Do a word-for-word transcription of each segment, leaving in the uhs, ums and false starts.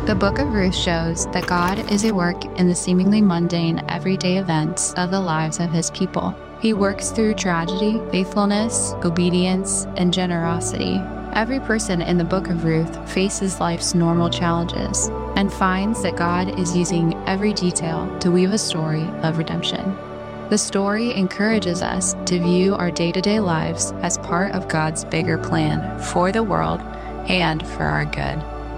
The book of Ruth shows that God is at work in the seemingly mundane, everyday events of the lives of his people. He works through tragedy, faithfulness, obedience, and generosity. Every person in the book of Ruth faces life's normal challenges and finds that God is using every detail to weave a story of redemption. The story encourages us to view our day-to-day lives as part of God's bigger plan for the world and for our good.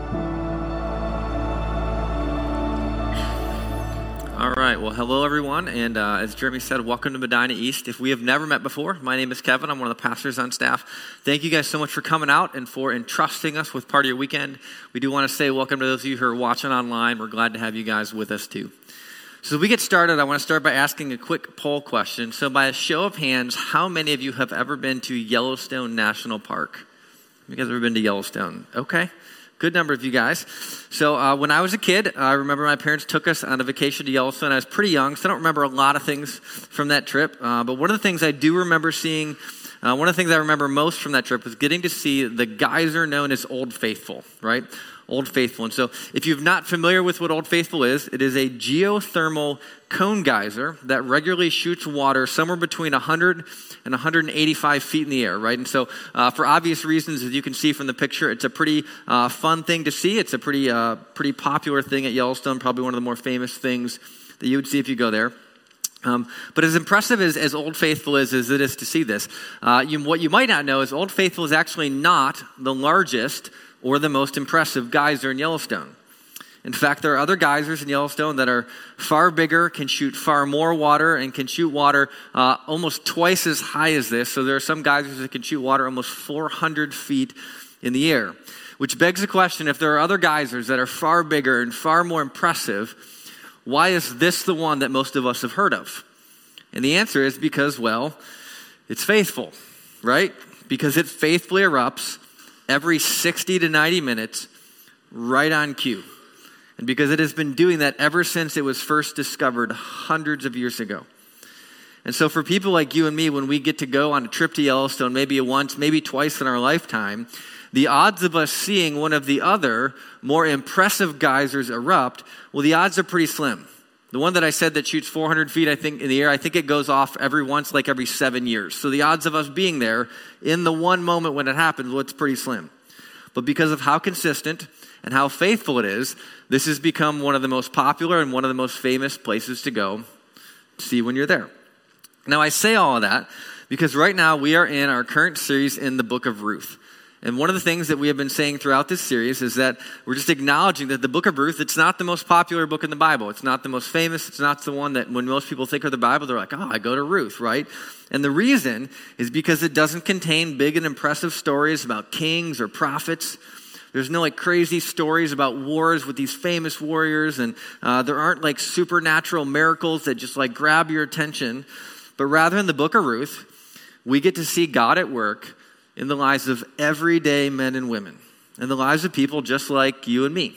All right, well, hello, everyone, and uh, as Jeremy said, welcome to Medina East. If we have never met before, my name is Kevin. I'm one of the pastors on staff. Thank you guys so much for coming out and for entrusting us with part of your weekend. We do want to say welcome to those of you who are watching online. We're glad to have you guys with us, too. So as we get started, I want to start by asking a quick poll question. So by a show of hands, how many of you have ever been to Yellowstone National Park? You guys ever been to Yellowstone? Okay. Good number of you guys. So uh, when I was a kid, I remember my parents took us on a vacation to Yellowstone. I was pretty young, so I don't remember a lot of things from that trip. Uh, but one of the things I do remember seeing, uh, one of the things I remember most from that trip was getting to see the geyser known as Old Faithful, right? Old Faithful. And so if you're not familiar with what Old Faithful is, it is a geothermal cone geyser that regularly shoots water somewhere between one hundred and one hundred eighty-five feet in the air, right? And so uh, for obvious reasons, as you can see from the picture, it's a pretty uh, fun thing to see. It's a pretty uh, pretty popular thing at Yellowstone, probably one of the more famous things that you would see if you go there. Um, but as impressive as, as Old Faithful is, as it is to see this, uh, you, what you might not know is Old Faithful is actually not the largest or the most impressive geyser in Yellowstone. In fact, there are other geysers in Yellowstone that are far bigger, can shoot far more water, and can shoot water uh, almost twice as high as this. So there are some geysers that can shoot water almost four hundred feet in the air, which begs the question, if there are other geysers that are far bigger and far more impressive, why is this the one that most of us have heard of? And the answer is because, well, it's faithful, right? Because it faithfully erupts every sixty to ninety minutes, right on cue. And because it has been doing that ever since it was first discovered hundreds of years ago. And so for people like you and me, when we get to go on a trip to Yellowstone, maybe once, maybe twice in our lifetime, the odds of us seeing one of the other more impressive geysers erupt, well, the odds are pretty slim. The one that I said that shoots four hundred feet, I think, in the air, I think it goes off every once, like every seven years. So the odds of us being there in the one moment when it happens, well, it's pretty slim. But because of how consistent and how faithful it is, this has become one of the most popular and one of the most famous places to go to see when you're there. Now, I say all of that because right now we are in our current series in the book of Ruth. And one of the things that we have been saying throughout this series is that we're just acknowledging that the book of Ruth, it's not the most popular book in the Bible. It's not the most famous. It's not the one that when most people think of the Bible, they're like, oh, I go to Ruth, right? And the reason is because it doesn't contain big and impressive stories about kings or prophets. There's no like crazy stories about wars with these famous warriors, and uh, there aren't like supernatural miracles that just like grab your attention. But rather in the book of Ruth, we get to see God at work in the lives of everyday men and women, and the lives of people just like you and me.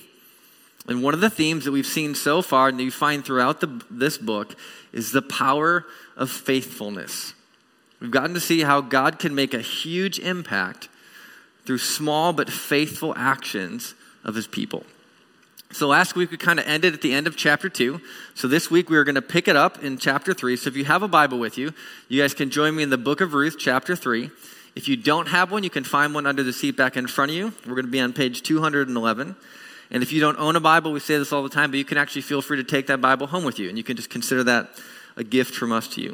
And one of the themes that we've seen so far and that you find throughout the, this book is the power of faithfulness. We've gotten to see how God can make a huge impact through small but faithful actions of his people. So last week we kind of ended at the end of chapter two. So this week we are going to pick it up in chapter three. So if you have a Bible with you, you guys can join me in the book of Ruth, chapter three. If you don't have one, you can find one under the seat back in front of you. We're going to be on page two hundred eleven. And if you don't own a Bible, we say this all the time, but you can actually feel free to take that Bible home with you. And you can just consider that a gift from us to you.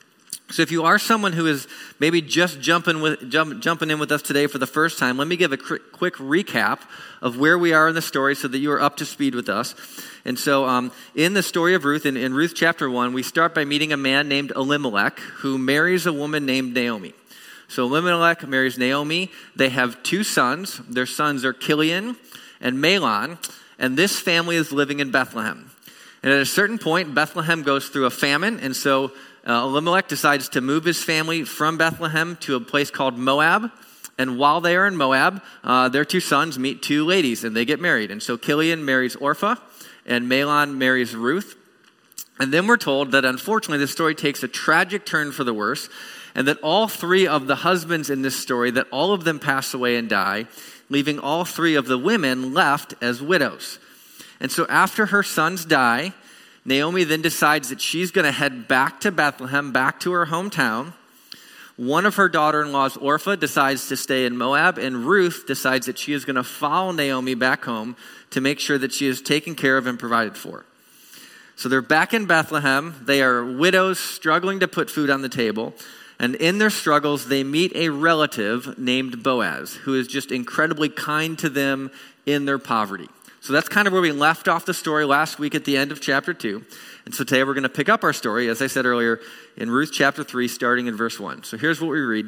So if you are someone who is maybe just jumping with jump, jumping in with us today for the first time, let me give a cr- quick recap of where we are in the story so that you are up to speed with us. And so um, in the story of Ruth, in, in Ruth chapter one, we start by meeting a man named Elimelech who marries a woman named Naomi. So Elimelech marries Naomi. They have two sons. Their sons are Kilian and Mahlon, and this family is living in Bethlehem. And at a certain point, Bethlehem goes through a famine, and so Uh, Elimelech decides to move his family from Bethlehem to a place called Moab. And while they are in Moab, uh, their two sons meet two ladies and they get married. And so Kilian marries Orpah and Mahlon marries Ruth. And then we're told that unfortunately this story takes a tragic turn for the worse, and that all three of the husbands in this story, that all of them pass away and die, leaving all three of the women left as widows. And so after her sons die, Naomi then decides that she's going to head back to Bethlehem, back to her hometown. One of her daughter-in-laws, Orpah, decides to stay in Moab, and Ruth decides that she is going to follow Naomi back home to make sure that she is taken care of and provided for. So they're back in Bethlehem. They are widows struggling to put food on the table. And in their struggles, they meet a relative named Boaz, who is just incredibly kind to them in their poverty. So that's kind of where we left off the story last week at the end of chapter two. And so today we're going to pick up our story, as I said earlier, in Ruth chapter three, starting in verse one. So here's what we read.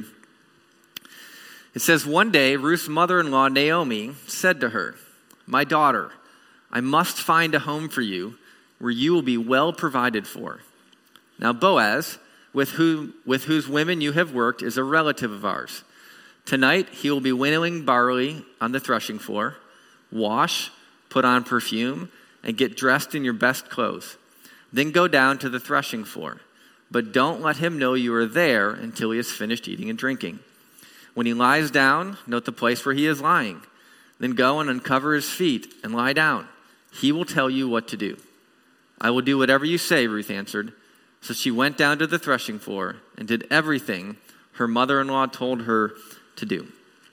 It says, "One day, Ruth's mother-in-law, Naomi, said to her, 'My daughter, I must find a home for you where you will be well provided for.' Now Boaz, with whom, with whose women you have worked, is a relative of ours. Tonight he will be winnowing barley on the threshing floor. Wash, put on perfume, and get dressed in your best clothes. Then go down to the threshing floor. But don't let him know you are there until he has finished eating and drinking. When he lies down, note the place where he is lying. Then go and uncover his feet and lie down. He will tell you what to do.' 'I will do whatever you say,' Ruth answered. So she went down to the threshing floor and did everything her mother-in-law told her to do."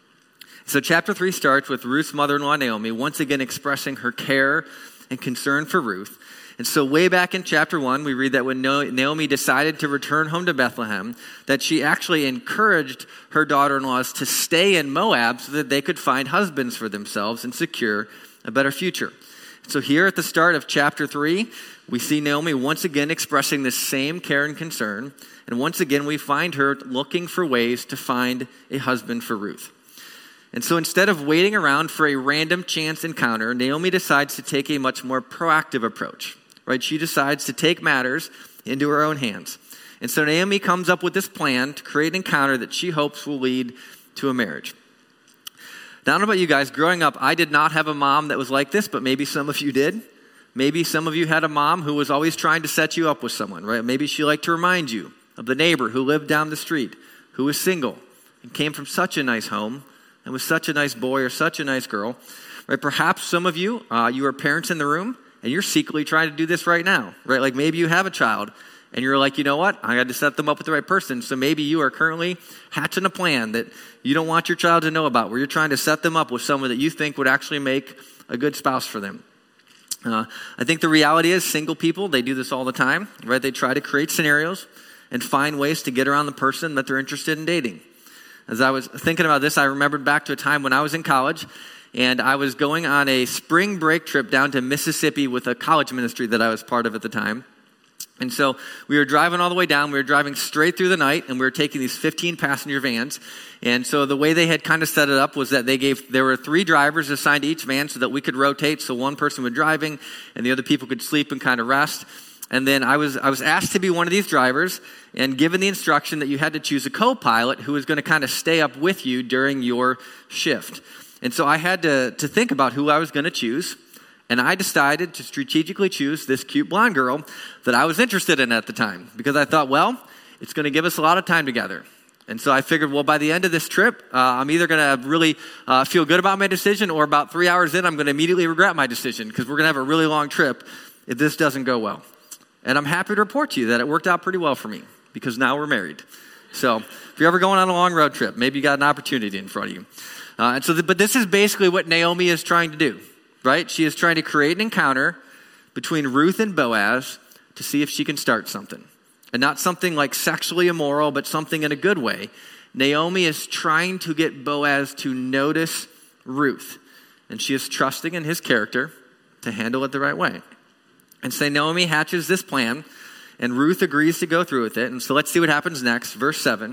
So chapter three starts with Ruth's mother-in-law, Naomi, once again expressing her care and concern for Ruth. And so way back in chapter one, we read that when Naomi decided to return home to Bethlehem, that she actually encouraged her daughter-in-laws to stay in Moab so that they could find husbands for themselves and secure a better future. So here at the start of chapter three, we see Naomi once again expressing the same care and concern. And once again, we find her looking for ways to find a husband for Ruth. And so instead of waiting around for a random chance encounter, Naomi decides to take a much more proactive approach, right? She decides to take matters into her own hands. And so Naomi comes up with this plan to create an encounter that she hopes will lead to a marriage. Now, I don't know about you guys. Growing up, I did not have a mom that was like this, but maybe some of you did. Maybe some of you had a mom who was always trying to set you up with someone, right? Maybe she liked to remind you of the neighbor who lived down the street, who was single and came from such a nice home and was such a nice boy or such a nice girl, right? Perhaps some of you, uh, you are parents in the room, and you're secretly trying to do this right now, right? Like maybe you have a child, and you're like, you know what? I got to set them up with the right person. So maybe you are currently hatching a plan that you don't want your child to know about, where you're trying to set them up with someone that you think would actually make a good spouse for them. Uh, I think the reality is single people, they do this all the time, right? They try to create scenarios and find ways to get around the person that they're interested in dating. As I was thinking about this, I remembered back to a time when I was in college, and I was going on a spring break trip down to Mississippi with a college ministry that I was part of at the time. And so we were driving all the way down. We were driving straight through the night, and we were taking these fifteen passenger vans. And so the way they had kind of set it up was that they gave, there were three drivers assigned to each van so that we could rotate. So one person was driving, and the other people could sleep and kind of rest. And then I was I was asked to be one of these drivers and given the instruction that you had to choose a co-pilot who was going to kind of stay up with you during your shift. And so I had to, to think about who I was going to choose. And I decided to strategically choose this cute blonde girl that I was interested in at the time because I thought, well, it's going to give us a lot of time together. And so I figured, well, by the end of this trip, uh, I'm either going to really uh, feel good about my decision, or about three hours in, I'm going to immediately regret my decision because we're going to have a really long trip if this doesn't go well. And I'm happy to report to you that it worked out pretty well for me because now we're married. So if you're ever going on a long road trip, maybe you got an opportunity in front of you. Uh, and so, the, but this is basically what Naomi is trying to do, right? She is trying to create an encounter between Ruth and Boaz to see if she can start something. And not something like sexually immoral, but something in a good way. Naomi is trying to get Boaz to notice Ruth. And she is trusting in his character to handle it the right way. And so Naomi hatches this plan, and Ruth agrees to go through with it. And so let's see what happens next. Verse seven.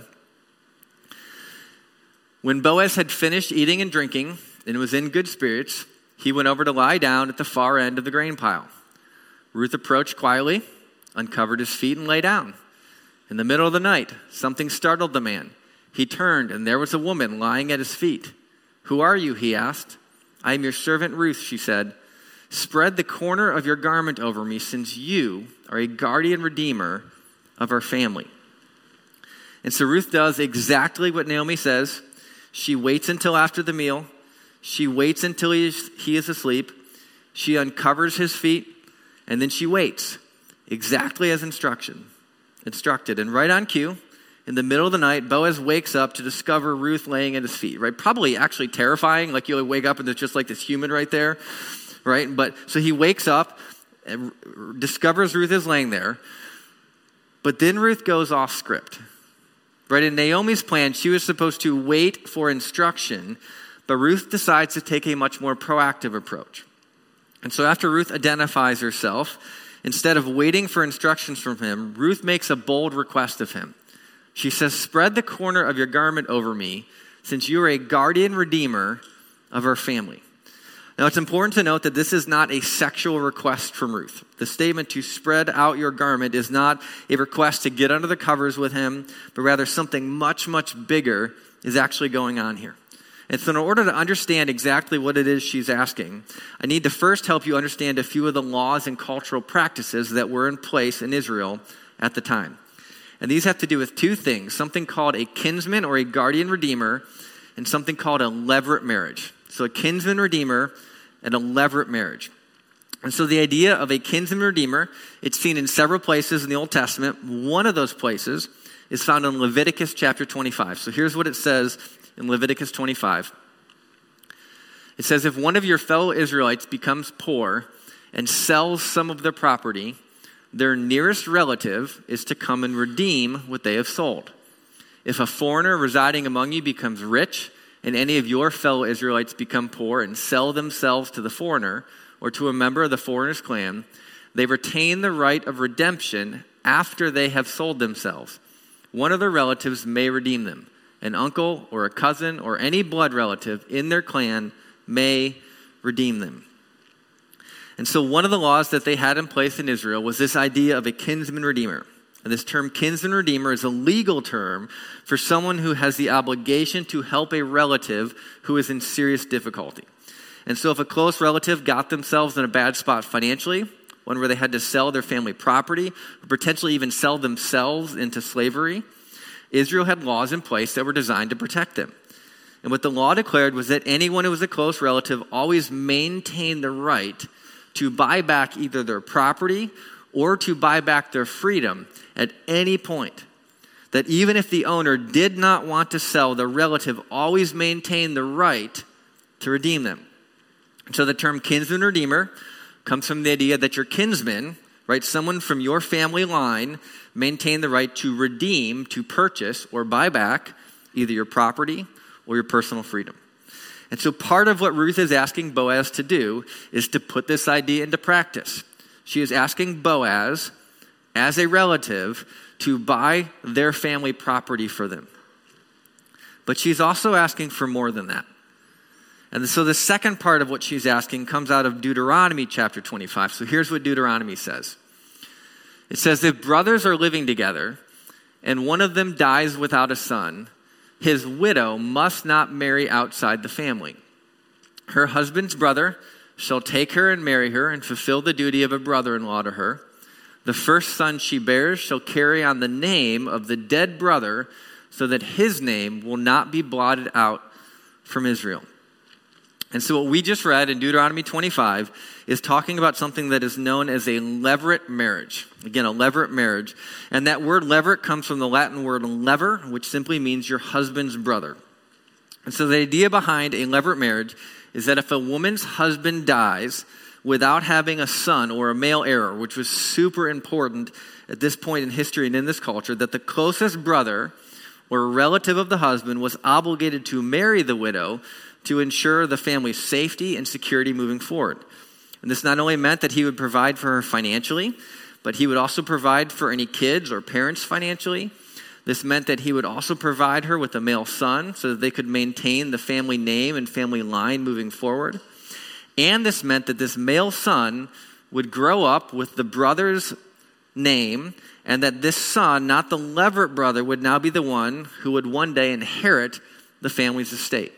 When Boaz had finished eating and drinking and was in good spirits, he went over to lie down at the far end of the grain pile. Ruth approached quietly, uncovered his feet, and lay down. In the middle of the night, something startled the man. He turned, and there was a woman lying at his feet. "Who are you?" he asked. "I am your servant Ruth," she said. "Spread the corner of your garment over me, since you are a guardian redeemer of our family." And so Ruth does exactly what Naomi says. She waits until after the meal. She waits until he is, he is asleep. She uncovers his feet, and then she waits, exactly as instruction, instructed. And right on cue, in the middle of the night, Boaz wakes up to discover Ruth laying at his feet, right? Probably actually terrifying, like you wake up and there's just like this human right there, right? But so he wakes up and discovers Ruth is laying there, but then Ruth goes off script, right? In Naomi's plan, she was supposed to wait for instruction, but Ruth decides to take a much more proactive approach. And so after Ruth identifies herself, instead of waiting for instructions from him, Ruth makes a bold request of him. She says, "Spread the corner of your garment over me, since you are a guardian redeemer of our family." Now, it's important to note that this is not a sexual request from Ruth. The statement to spread out your garment is not a request to get under the covers with him, but rather something much, much bigger is actually going on here. And so in order to understand exactly what it is she's asking, I need to first help you understand a few of the laws and cultural practices that were in place in Israel at the time. And these have to do with two things, something called a kinsman or a guardian redeemer, and something called a levirate marriage. So a kinsman redeemer and a levirate marriage. And so the idea of a kinsman redeemer, it's seen in several places in the Old Testament. One of those places is found in Leviticus chapter twenty-five. So here's what it says in Leviticus twenty-five. It says, "If one of your fellow Israelites becomes poor and sells some of their property, their nearest relative is to come and redeem what they have sold. If a foreigner residing among you becomes rich, and any of your fellow Israelites become poor and sell themselves to the foreigner or to a member of the foreigner's clan, they retain the right of redemption after they have sold themselves. One of their relatives may redeem them. An uncle or a cousin or any blood relative in their clan may redeem them." And so one of the laws that they had in place in Israel was this idea of a kinsman redeemer. And this term kinsman redeemer is a legal term for someone who has the obligation to help a relative who is in serious difficulty. And so if a close relative got themselves in a bad spot financially, one where they had to sell their family property, or potentially even sell themselves into slavery, Israel had laws in place that were designed to protect them. And what the law declared was that anyone who was a close relative always maintained the right to buy back either their property or to buy back their freedom at any point. That even if the owner did not want to sell, the relative always maintained the right to redeem them. So the term kinsman redeemer comes from the idea that your kinsman, right, someone from your family line, maintained the right to redeem, to purchase, or buy back either your property or your personal freedom. And so part of what Ruth is asking Boaz to do is to put this idea into practice. She is asking Boaz, as a relative, to buy their family property for them. But she's also asking for more than that. And so the second part of what she's asking comes out of Deuteronomy chapter twenty-five. So here's what Deuteronomy says. It says, "If brothers are living together and one of them dies without a son, his widow must not marry outside the family. Her husband's brother shall take her and marry her and fulfill the duty of a brother-in-law to her. The first son she bears shall carry on the name of the dead brother so that his name will not be blotted out from Israel." And so what we just read in Deuteronomy twenty-five is talking about something that is known as a levirate marriage. Again, a levirate marriage. And that word levirate comes from the Latin word lever, which simply means your husband's brother. And so the idea behind a levirate marriage is that if a woman's husband dies without having a son or a male heir, which was super important at this point in history and in this culture, that the closest brother or relative of the husband was obligated to marry the widow to ensure the family's safety and security moving forward. And this not only meant that he would provide for her financially, but he would also provide for any kids or parents financially. This meant that he would also provide her with a male son so that they could maintain the family name and family line moving forward. And this meant that this male son would grow up with the brother's name, and that this son, not the levirate brother, would now be the one who would one day inherit the family's estate.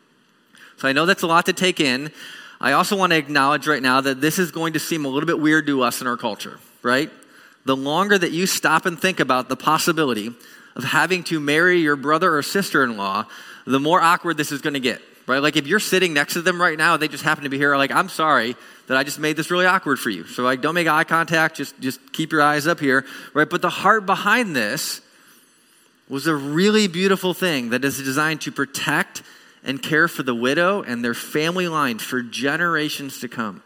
So I know that's a lot to take in. I also want to acknowledge right now that this is going to seem a little bit weird to us in our culture, right? The longer that you stop and think about the possibility of having to marry your brother or sister-in-law, the more awkward this is going to get, right? Like if you're sitting next to them right now, they just happen to be here, like, I'm sorry that I just made this really awkward for you. So like, don't make eye contact, just, just keep your eyes up here, right? But the heart behind this was a really beautiful thing that is designed to protect and care for the widow and their family line for generations to come.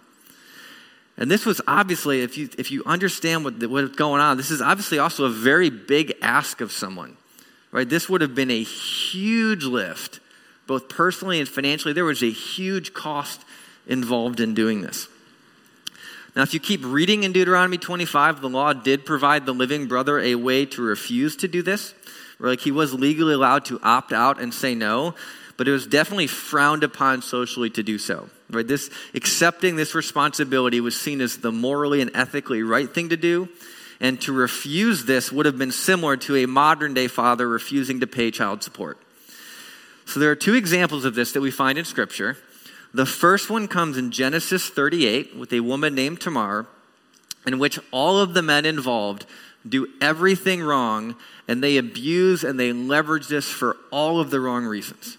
And this was obviously, if you if you understand what what's going on, this is obviously also a very big ask of someone, right? This would have been a huge lift, both personally and financially. There was a huge cost involved in doing this. Now, if you keep reading in Deuteronomy twenty-five, the law did provide the living brother a way to refuse to do this. Where like he was legally allowed to opt out and say no, but it was definitely frowned upon socially to do so. Right? This accepting this responsibility was seen as the morally and ethically right thing to do, and to refuse this would have been similar to a modern day father refusing to pay child support. So there are two examples of this that we find in Scripture. The first one comes in Genesis thirty-eight with a woman named Tamar, in which all of the men involved do everything wrong, and they abuse and they leverage this for all of the wrong reasons.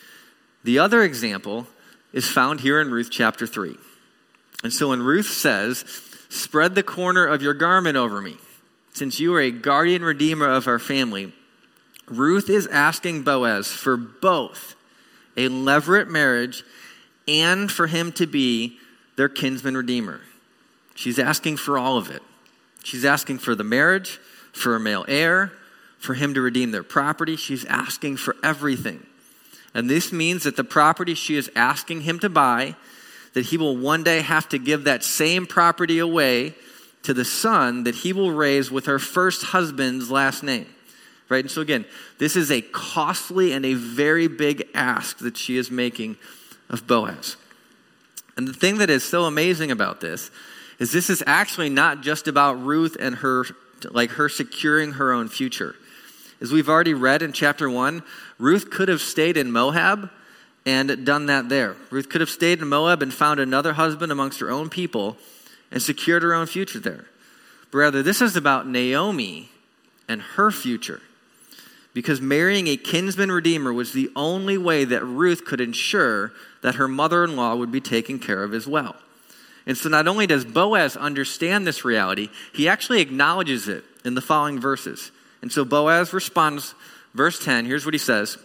The other example is found here in Ruth chapter three. And so when Ruth says, "Spread the corner of your garment over me, since you are a guardian redeemer of our family," Ruth is asking Boaz for both a levirate marriage and for him to be their kinsman redeemer. She's asking for all of it. She's asking for the marriage, for a male heir, for him to redeem their property. She's asking for everything. And this means that the property she is asking him to buy, that he will one day have to give that same property away to the son that he will raise with her first husband's last name. Right? And so again, this is a costly and a very big ask that she is making of Boaz. And the thing that is so amazing about this is this is actually not just about Ruth and her, like her securing her own future. As we've already read in chapter one, Ruth could have stayed in Moab and done that there. Ruth could have stayed in Moab and found another husband amongst her own people and secured her own future there. But rather, this is about Naomi and her future. Because marrying a kinsman redeemer was the only way that Ruth could ensure that her mother-in-law would be taken care of as well. And so not only does Boaz understand this reality, he actually acknowledges it in the following verses. And so Boaz responds, verse ten, here's what he says.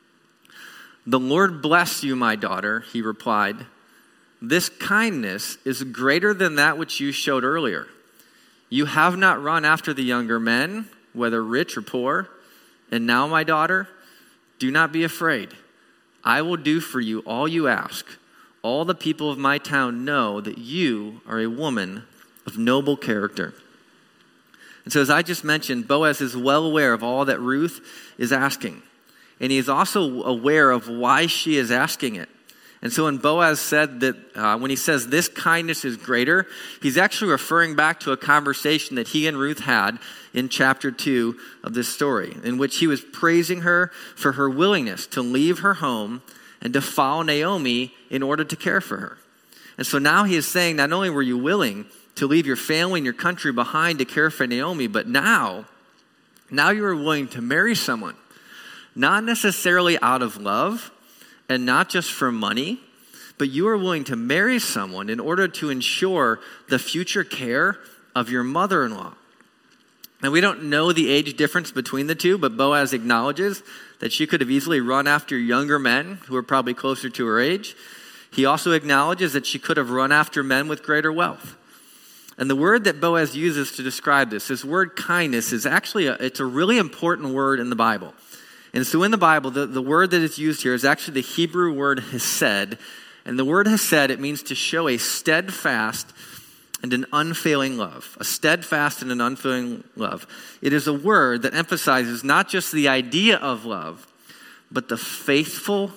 "The Lord bless you, my daughter," he replied. "This kindness is greater than that which you showed earlier. You have not run after the younger men, whether rich or poor. And now, my daughter, do not be afraid. I will do for you all you ask. All the people of my town know that you are a woman of noble character." And so as I just mentioned, Boaz is well aware of all that Ruth is asking. And he is also aware of why she is asking it. And so when Boaz said that, uh, when he says this kindness is greater, he's actually referring back to a conversation that he and Ruth had in chapter two of this story, in which he was praising her for her willingness to leave her home and to follow Naomi in order to care for her. And so now he is saying, not only were you willing to leave your family and your country behind to care for Naomi, but now, now you are willing to marry someone, not necessarily out of love, and not just for money, but you are willing to marry someone in order to ensure the future care of your mother-in-law. And we don't know the age difference between the two, but Boaz acknowledges that she could have easily run after younger men who are probably closer to her age. He also acknowledges that she could have run after men with greater wealth. And the word that Boaz uses to describe this, this word kindness, is actually a, it's a really important word in the Bible. And so in the Bible, the, the word that is used here is actually the Hebrew word hesed. And the word hesed, it means to show a steadfast and an unfailing love. A steadfast and an unfailing love. It is a word that emphasizes not just the idea of love, but the faithful,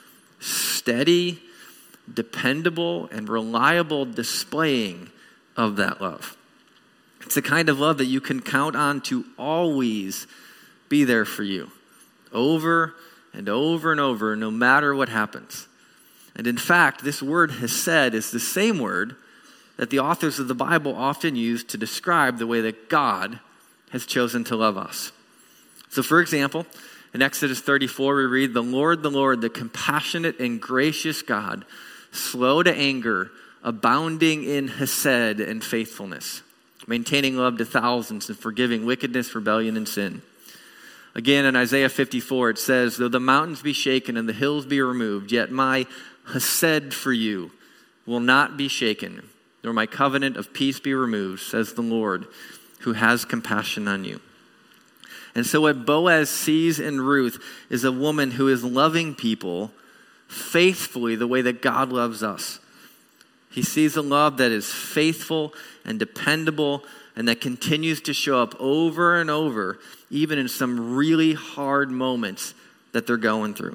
steady, dependable, and reliable displaying of that love. It's the kind of love that you can count on to always be there for you. Over and over and over, no matter what happens. And in fact, this word hesed is the same word that the authors of the Bible often use to describe the way that God has chosen to love us. So for example, In Exodus thirty-four, we read, "The Lord, the Lord, the compassionate and gracious God, slow to anger, abounding in hesed and faithfulness, maintaining love to thousands and forgiving wickedness, rebellion, and sin." Again, in Isaiah fifty-four, it says, "Though the mountains be shaken and the hills be removed, yet my hesed for you will not be shaken, nor my covenant of peace be removed, says the Lord, who has compassion on you." And so what Boaz sees in Ruth is a woman who is loving people faithfully the way that God loves us. He sees a love that is faithful and dependable and that continues to show up over and over, even in some really hard moments that they're going through.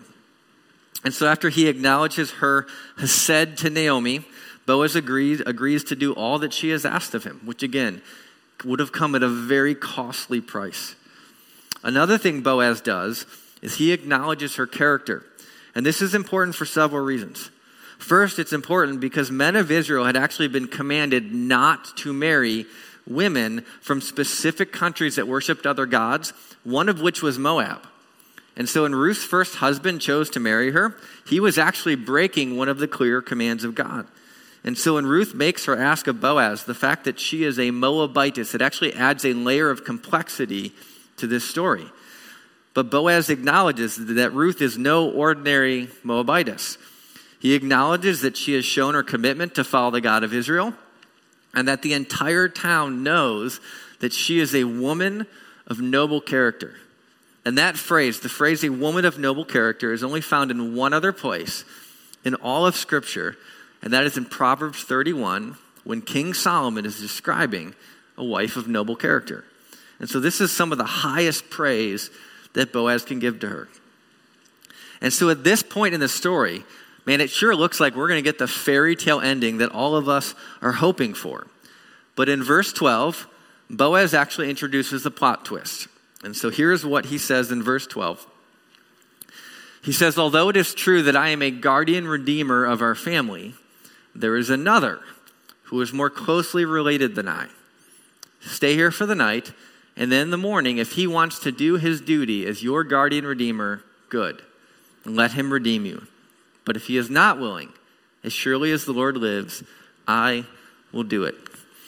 And so after he acknowledges her hesed to Naomi, Boaz agrees, agrees to do all that she has asked of him, which again would have come at a very costly price. Another thing Boaz does is he acknowledges her character. And this is important for several reasons. First, it's important because men of Israel had actually been commanded not to marry women from specific countries that worshiped other gods, one of which was Moab. And so when Ruth's first husband chose to marry her, he was actually breaking one of the clear commands of God. And so when Ruth makes her ask of Boaz, the fact that she is a Moabitess, it actually adds a layer of complexity to this story. But Boaz acknowledges that Ruth is no ordinary Moabitess. He acknowledges that she has shown her commitment to follow the God of Israel, and that the entire town knows that she is a woman of noble character. And that phrase, the phrase "a woman of noble character," is only found in one other place in all of Scripture, and that is in Proverbs thirty-one, when King Solomon is describing a wife of noble character. And so this is some of the highest praise that Boaz can give to her. And so at this point in the story, man, it sure looks like we're going to get the fairy tale ending that all of us are hoping for. But in verse twelve, Boaz actually introduces a plot twist. And so here's what he says in verse twelve. He says, "Although it is true that I am a guardian redeemer of our family, there is another who is more closely related than I. Stay here for the night, and then in the morning, if he wants to do his duty as your guardian redeemer, good, and let him redeem you. But if he is not willing, as surely as the Lord lives, I will do it."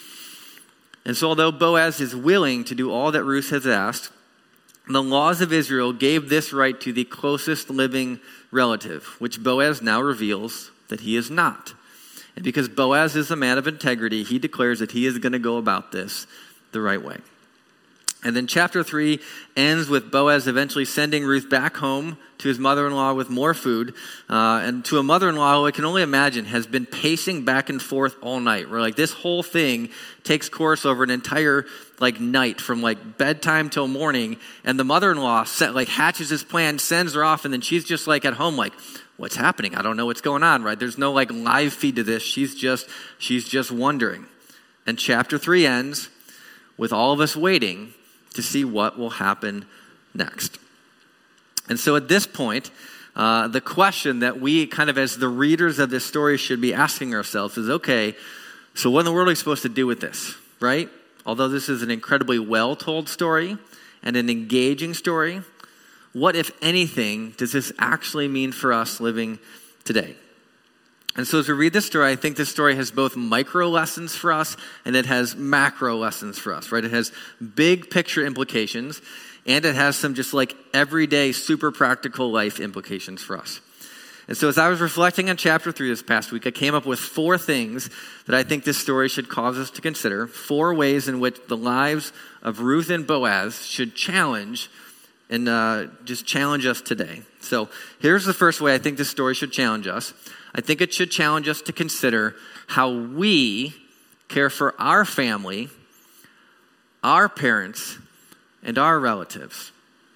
And so although Boaz is willing to do all that Ruth has asked, the laws of Israel gave this right to the closest living relative, which Boaz now reveals that he is not. And because Boaz is a man of integrity, he declares that he is going to go about this the right way. And then chapter three ends with Boaz eventually sending Ruth back home to his mother-in-law with more food, uh, and to a mother-in-law who I can only imagine has been pacing back and forth all night. Where like this whole thing takes course over an entire like night from like bedtime till morning, and the mother-in-law set, like hatches his plan, sends her off, and then she's just like at home like, what's happening? I don't know what's going on. Right? There's no like live feed to this. She's just she's just wondering. And chapter three ends with all of us waiting to see what will happen next. And so at this point, uh, the question that we kind of as the readers of this story should be asking ourselves is, okay, so what in the world are we supposed to do with this, right? Although this is an incredibly well-told story and an engaging story, what, if anything, does this actually mean for us living today? And so as we read this story, I think this story has both micro lessons for us and it has macro lessons for us, right? It has big picture implications and it has some just like everyday super practical life implications for us. And so as I was reflecting on chapter three this past week, I came up with four things that I think this story should cause us to consider, four ways in which the lives of Ruth and Boaz should challenge and uh, just challenge us today. So here's the first way I think this story should challenge us. I think it should challenge us to consider how we care for our family, our parents, and our relatives.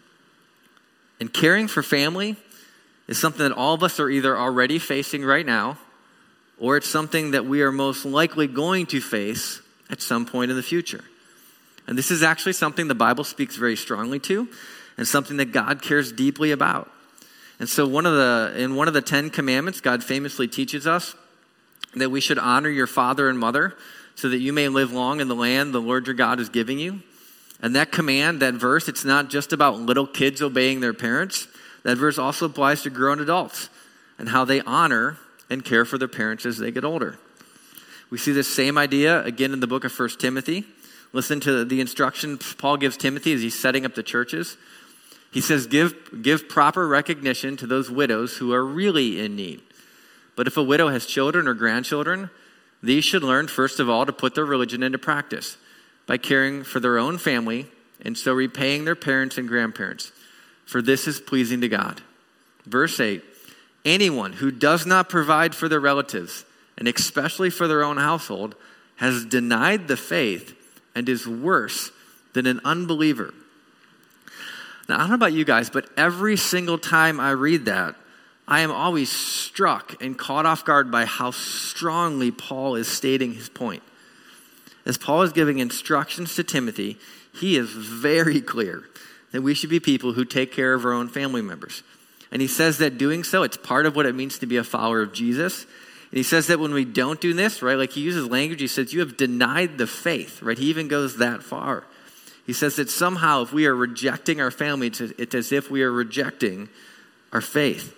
And caring for family is something that all of us are either already facing right now, or it's something that we are most likely going to face at some point in the future. And this is actually something the Bible speaks very strongly to, and something that God cares deeply about. And so one of the in one of the Ten Commandments, God famously teaches us that we should honor your father and mother so that you may live long in the land the Lord your God is giving you. And that command, that verse, it's not just about little kids obeying their parents. That verse also applies to grown adults and how they honor and care for their parents as they get older. We see this same idea again in the book of First Timothy. Listen to the instruction Paul gives Timothy as he's setting up the churches. He says, give, give proper recognition to those widows who are really in need. But if a widow has children or grandchildren, these should learn, first of all, to put their religion into practice by caring for their own family and so repaying their parents and grandparents. For this is pleasing to God. Verse eight, anyone who does not provide for their relatives, and especially for their own household, has denied the faith and is worse than an unbeliever. Now, I don't know about you guys, but every single time I read that, I am always struck and caught off guard by how strongly Paul is stating his point. As Paul is giving instructions to Timothy, he is very clear that we should be people who take care of our own family members. And he says that doing so, it's part of what it means to be a follower of Jesus. And he says that when we don't do this, right, like he uses language, he says, you have denied the faith, right? He even goes that far. He says that somehow if we are rejecting our family, it's, it's as if we are rejecting our faith.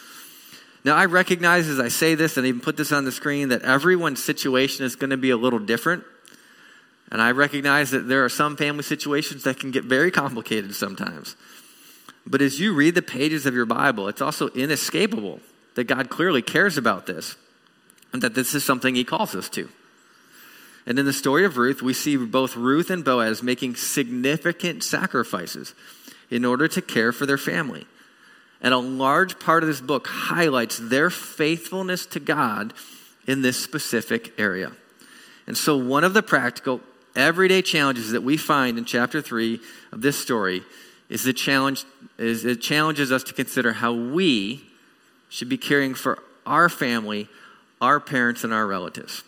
Now, I recognize as I say this, and I even put this on the screen, that everyone's situation is going to be a little different. And I recognize that there are some family situations that can get very complicated sometimes. But as you read the pages of your Bible, it's also inescapable that God clearly cares about this and that this is something he calls us to. And in the story of Ruth, we see both Ruth and Boaz making significant sacrifices in order to care for their family. And a large part of this book highlights their faithfulness to God in this specific area. And so one of the practical, everyday challenges that we find in chapter three of this story is the challenge is it challenges us to consider how we should be caring for our family, our parents, and our relatives.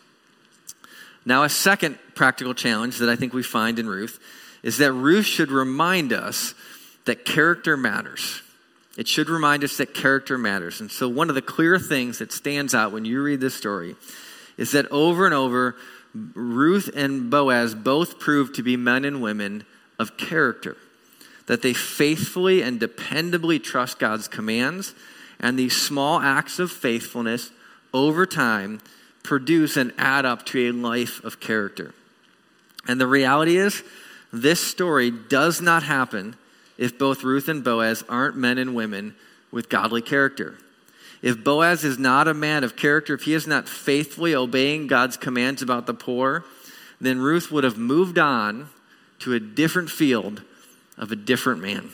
Now, a second practical challenge that I think we find in Ruth is that Ruth should remind us that character matters. It should remind us that character matters. And so one of the clear things that stands out when you read this story is that over and over, Ruth and Boaz both proved to be men and women of character, that they faithfully and dependably trust God's commands, and these small acts of faithfulness over time produce and add up to a life of character. And the reality is, this story does not happen if both Ruth and Boaz aren't men and women with godly character. If Boaz is not a man of character, if he is not faithfully obeying God's commands about the poor, then Ruth would have moved on to a different field of a different man.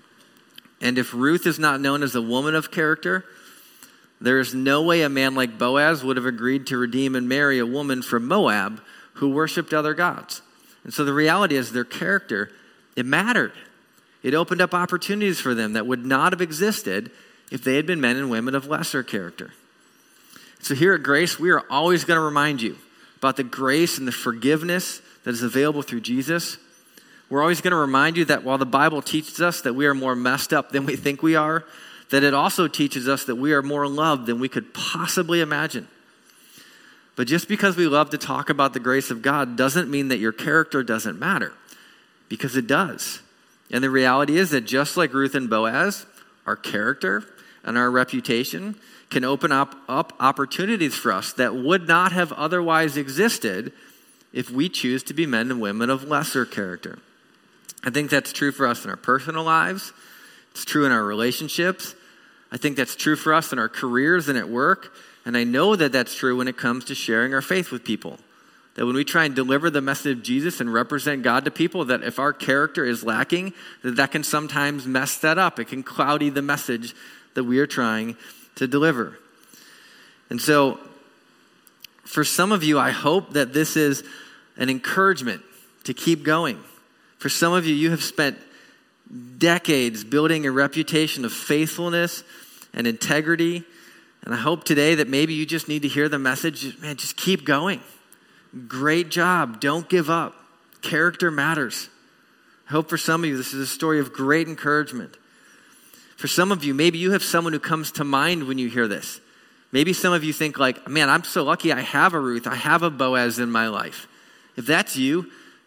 And if Ruth is not known as a woman of character, there is no way a man like Boaz would have agreed to redeem and marry a woman from Moab who worshiped other gods. And so the reality is their character, it mattered. It opened up opportunities for them that would not have existed if they had been men and women of lesser character. So here at Grace, we are always going to remind you about the grace and the forgiveness that is available through Jesus. We're always going to remind you that while the Bible teaches us that we are more messed up than we think we are, that it also teaches us that we are more loved than we could possibly imagine. But just because we love to talk about the grace of God doesn't mean that your character doesn't matter, because it does. And the reality is that just like Ruth and Boaz, our character and our reputation can open up, up opportunities for us that would not have otherwise existed if we choose to be men and women of lesser character. I think that's true for us in our personal lives. It's true in our relationships. I think that's true for us in our careers and at work. And I know that that's true when it comes to sharing our faith with people. That when we try and deliver the message of Jesus and represent God to people, that if our character is lacking, that that can sometimes mess that up. It can cloudy the message that we are trying to deliver. And so, for some of you, I hope that this is an encouragement to keep going. For some of you, you have spent decades building a reputation of faithfulness and integrity. And I hope today that maybe you just need to hear the message, man, just keep going. Great job. Don't give up. Character matters. I hope for some of you, this is a story of great encouragement. For some of you, maybe you have someone who comes to mind when you hear this. Maybe some of you think like, man, I'm so lucky I have a Ruth, I have a Boaz in my life. If that's you,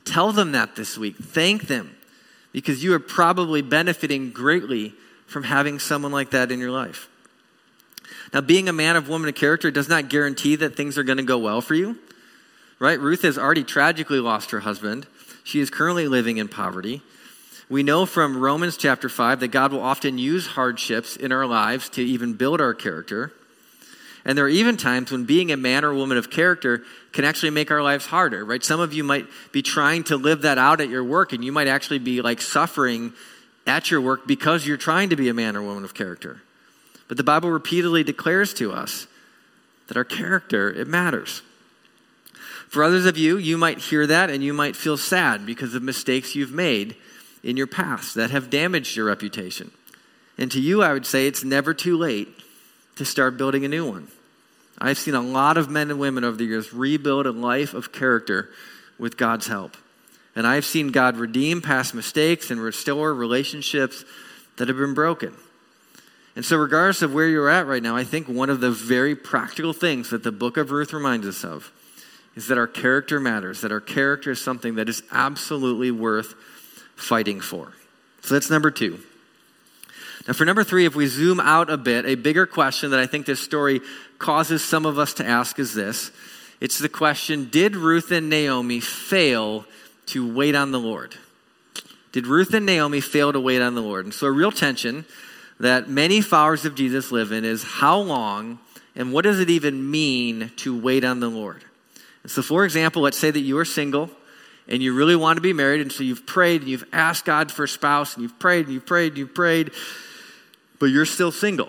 Tell them that this week. Thank them, because you are probably benefiting greatly from having someone like that in your life. Now, being a man or woman of character does not guarantee that things are going to go well for you, right? Ruth has already tragically lost her husband. She is currently living in poverty. We know from Romans chapter five that God will often use hardships in our lives to even build our character. And there are even times when being a man or woman of character can actually make our lives harder, right? Some of you might be trying to live that out at your work, and you might actually be like suffering at your work because you're trying to be a man or woman of character. But the Bible repeatedly declares to us that our character, it matters. For others of you, you might hear that and you might feel sad because of mistakes you've made in your past that have damaged your reputation. And to you, I would say it's never too late to start building a new one. I've seen a lot of men and women over the years rebuild a life of character with God's help. And I've seen God redeem past mistakes and restore relationships that have been broken. And so regardless of where you're at right now, I think one of the very practical things that the book of Ruth reminds us of is that our character matters, that our character is something that is absolutely worth fighting for. So that's number two. Now for number three, if we zoom out a bit, a bigger question that I think this story causes some of us to ask is this. It's the question, did Ruth and Naomi fail to wait on the Lord? Did Ruth and Naomi fail to wait on the Lord? And so a real tension that many followers of Jesus live in is how long and what does it even mean to wait on the Lord? And so for example, let's say that you are single and you really want to be married, and so you've prayed and you've asked God for a spouse, and you've prayed and you've prayed and you've prayed, but you're still single.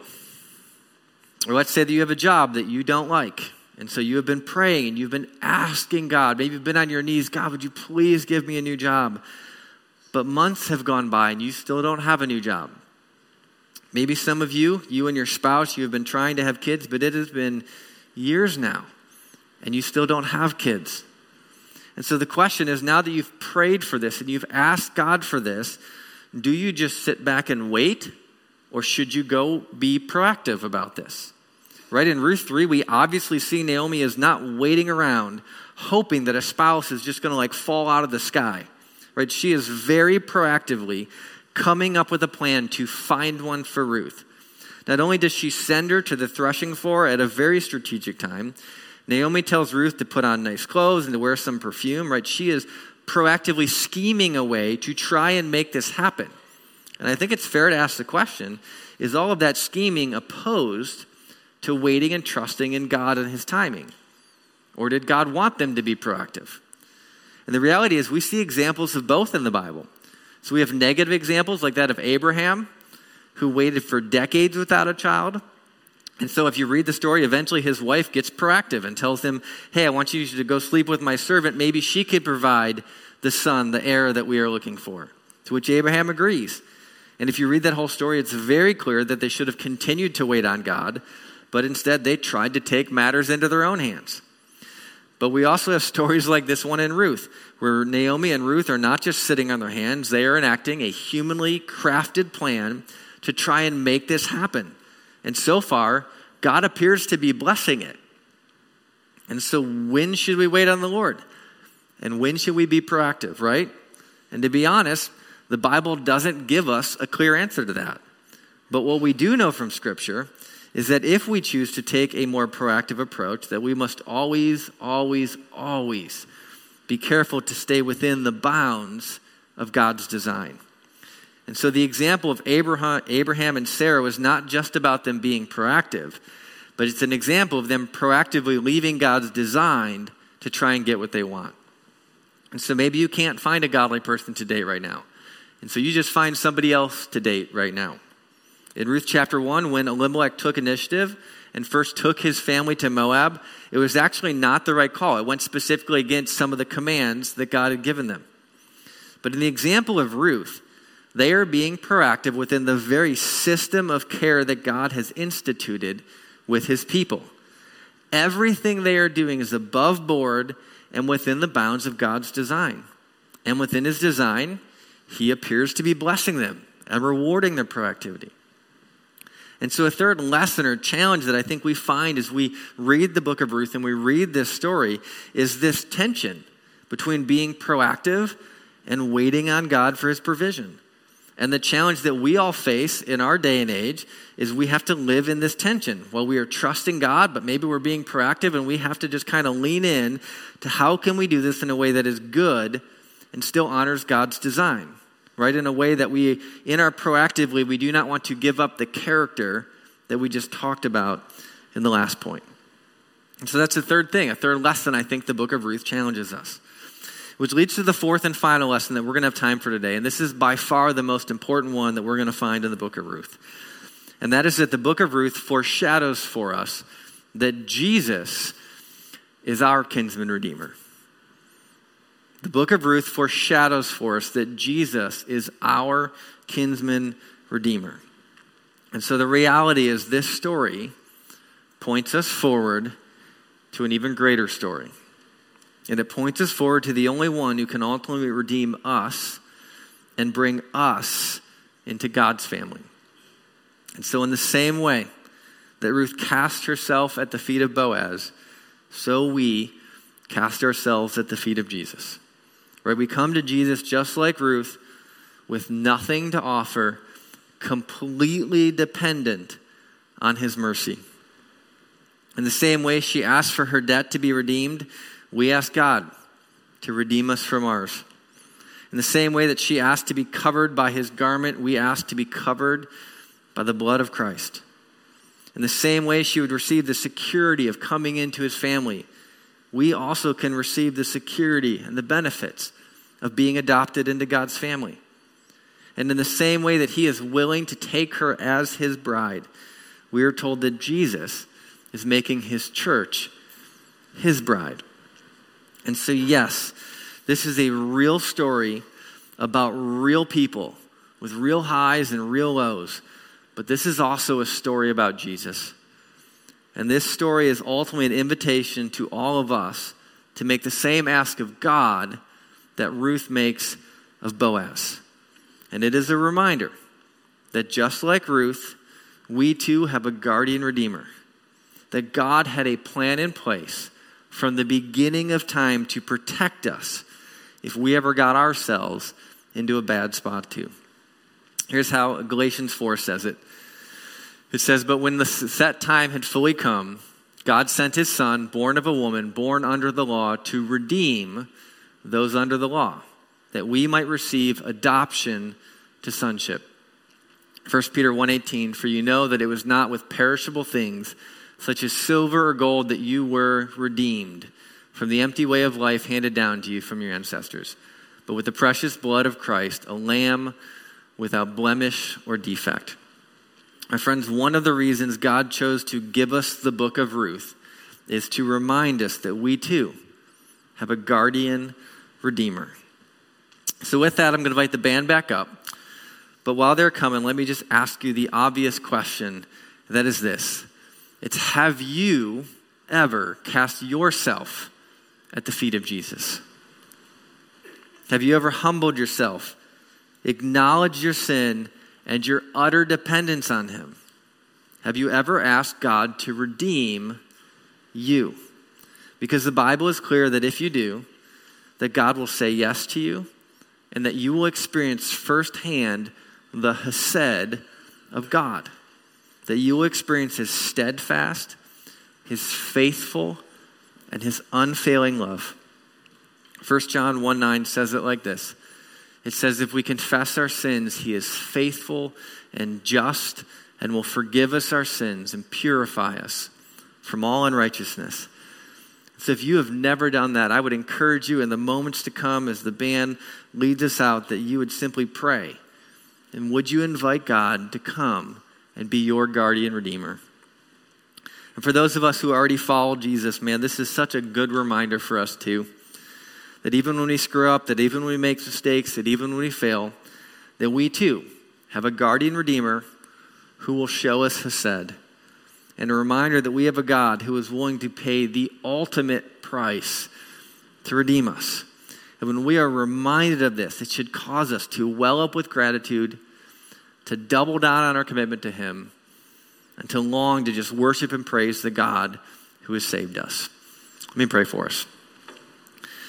Or let's say that you have a job that you don't like, and so you have been praying and you've been asking God, maybe you've been on your knees, God, would you please give me a new job? But months have gone by and you still don't have a new job. Maybe some of you, you and your spouse, you have been trying to have kids, but it has been years now, and you still don't have kids. And so the question is, now that you've prayed for this and you've asked God for this, do you just sit back and wait, or should you go be proactive about this? Right, in Ruth three, we obviously see Naomi is not waiting around hoping that a spouse is just going to like fall out of the sky. Right, she is very proactively coming up with a plan to find one for Ruth. Not only does she send her to the threshing floor at a very strategic time, Naomi tells Ruth to put on nice clothes and to wear some perfume, right? She is proactively scheming a way to try and make this happen. And I think it's fair to ask the question, is all of that scheming opposed to waiting and trusting in God and his timing? Or did God want them to be proactive? And the reality is we see examples of both in the Bible. So we have negative examples like that of Abraham, who waited for decades without a child. And so if you read the story, eventually his wife gets proactive and tells him, hey, I want you to go sleep with my servant. Maybe she could provide the son, the heir that we are looking for. To which Abraham agrees. And if you read that whole story, it's very clear that they should have continued to wait on God, but instead they tried to take matters into their own hands. But we also have stories like this one in Ruth, where Naomi and Ruth are not just sitting on their hands, they are enacting a humanly crafted plan to try and make this happen. And so far, God appears to be blessing it. And so when should we wait on the Lord? And when should we be proactive, right? And to be honest, the Bible doesn't give us a clear answer to that. But what we do know from Scripture is that if we choose to take a more proactive approach, that we must always, always, always be careful to stay within the bounds of God's design. And so the example of Abraham, Abraham and Sarah was not just about them being proactive, but it's an example of them proactively leaving God's design to try and get what they want. And so maybe you can't find a godly person to date right now. And so you just find somebody else to date right now. In Ruth chapter one, when Elimelech took initiative and first took his family to Moab, it was actually not the right call. It went specifically against some of the commands that God had given them. But in the example of Ruth, they are being proactive within the very system of care that God has instituted with his people. Everything they are doing is above board and within the bounds of God's design. And within his design, he appears to be blessing them and rewarding their proactivity. And so a third lesson or challenge that I think we find as we read the book of Ruth and we read this story is this tension between being proactive and waiting on God for his provision. And the challenge that we all face in our day and age is we have to live in this tension. While we are trusting God, but maybe we're being proactive, and we have to just kind of lean in to how can we do this in a way that is good and still honors God's design, right? In a way that we, in our proactively, we do not want to give up the character that we just talked about in the last point. And so that's the third thing, a third lesson I think the book of Ruth challenges us. Which leads to the fourth and final lesson that we're going to have time for today. And this is by far the most important one that we're going to find in the book of Ruth. And that is that the book of Ruth foreshadows for us that Jesus is our kinsman redeemer. The book of Ruth foreshadows for us that Jesus is our kinsman redeemer. And so the reality is this story points us forward to an even greater story. And it points us forward to the only one who can ultimately redeem us and bring us into God's family. And so in the same way that Ruth cast herself at the feet of Boaz, so we cast ourselves at the feet of Jesus. Right? We come to Jesus just like Ruth, with nothing to offer, completely dependent on his mercy. In the same way she asked for her debt to be redeemed, we ask God to redeem us from ours. In the same way that she asked to be covered by his garment, we ask to be covered by the blood of Christ. In the same way she would receive the security of coming into his family, we also can receive the security and the benefits of being adopted into God's family. And in the same way that he is willing to take her as his bride, we are told that Jesus is making his church his bride. And so, yes, this is a real story about real people with real highs and real lows. But this is also a story about Jesus. And this story is ultimately an invitation to all of us to make the same ask of God that Ruth makes of Boaz. And it is a reminder that just like Ruth, we too have a guardian redeemer. That God had a plan in place from the beginning of time to protect us if we ever got ourselves into a bad spot too. Here's how Galatians four says it. It says, "But when the set time had fully come, God sent his son, born of a woman, born under the law, to redeem those under the law, that we might receive adoption to sonship." First Peter one eighteen, "For you know that it was not with perishable things, such as silver or gold, that you were redeemed from the empty way of life handed down to you from your ancestors, but with the precious blood of Christ, a lamb without blemish or defect." My friends, one of the reasons God chose to give us the book of Ruth is to remind us that we too have a guardian redeemer. So with that, I'm going to invite the band back up. But while they're coming, let me just ask you the obvious question. That is this. It's, have you ever cast yourself at the feet of Jesus? Have you ever humbled yourself, acknowledged your sin and your utter dependence on him? Have you ever asked God to redeem you? Because the Bible is clear that if you do, that God will say yes to you and that you will experience firsthand the hesed of God. That you will experience his steadfast, his faithful, and his unfailing love. First John one nine says it like this. It says, "If we confess our sins, he is faithful and just and will forgive us our sins and purify us from all unrighteousness." So if you have never done that, I would encourage you in the moments to come as the band leads us out that you would simply pray. And would you invite God to come and be your guardian redeemer? And for those of us who already follow Jesus, man, this is such a good reminder for us too. That even when we screw up, that even when we make mistakes, that even when we fail, that we too have a guardian redeemer who will show us hesed. And a reminder that we have a God who is willing to pay the ultimate price to redeem us. And when we are reminded of this, it should cause us to well up with gratitude, to double down on our commitment to him, and to long to just worship and praise the God who has saved us. Let me pray for us.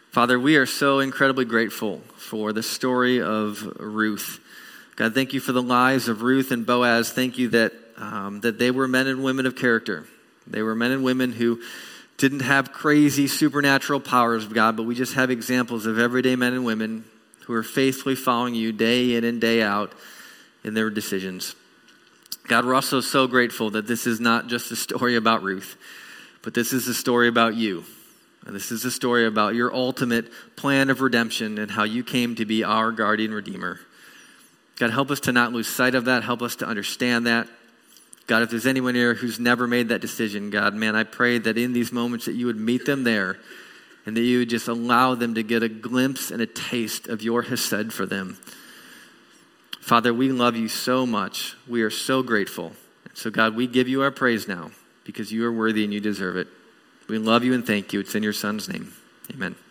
Father, we are so incredibly grateful for the story of Ruth. God, thank you for the lives of Ruth and Boaz. Thank you that um, that they were men and women of character. They were men and women who didn't have crazy supernatural powers, God, but we just have examples of everyday men and women who are faithfully following you day in and day out in their decisions. God, we're also so grateful that this is not just a story about Ruth, but this is a story about you. And this is a story about your ultimate plan of redemption and how you came to be our guardian redeemer. God, help us to not lose sight of that. Help us to understand that. God, if there's anyone here who's never made that decision, God, man, I pray that in these moments that you would meet them there and that you would just allow them to get a glimpse and a taste of your hesed for them. Father, we love you so much. We are so grateful. So God, we give you our praise now because you are worthy and you deserve it. We love you and thank you. It's in your son's name. Amen.